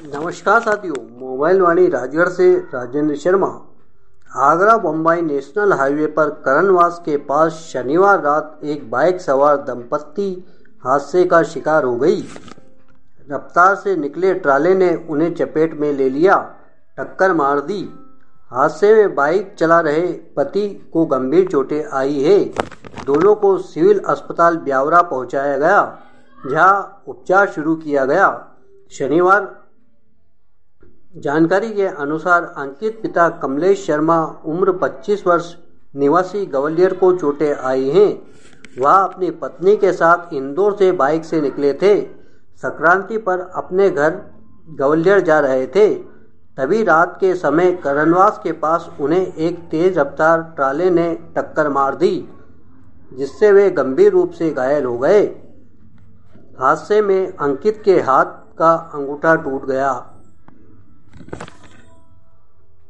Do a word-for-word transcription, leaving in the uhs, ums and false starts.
नमस्कार साथियों, मोबाइल वाणी राजगढ़ से राजेंद्र शर्मा। आगरा बम्बई नेशनल हाईवे पर करणवास के पास शनिवार रात एक बाइक सवार दंपत्ति हादसे का शिकार हो गई। रफ्तार से निकले ट्राले ने उन्हें चपेट में ले लिया, टक्कर मार दी। हादसे में बाइक चला रहे पति को गंभीर चोटें आई है। दोनों को सिविल अस्पताल ब्यावरा पहुंचाया गया, जहां उपचार शुरू किया गया। शनिवार जानकारी के अनुसार अंकित पिता कमलेश शर्मा उम्र पच्चीस वर्ष निवासी ग्वालियर को चोटें आई हैं। वह अपनी पत्नी के साथ इंदौर से बाइक से निकले थे। संक्रांति पर अपने घर ग्वालियर जा रहे थे। तभी रात के समय करणवास के पास उन्हें एक तेज रफ्तार ट्राले ने टक्कर मार दी, जिससे वे गंभीर रूप से घायल हो गए। हादसे में अंकित के हाथ का अंगूठा टूट गया।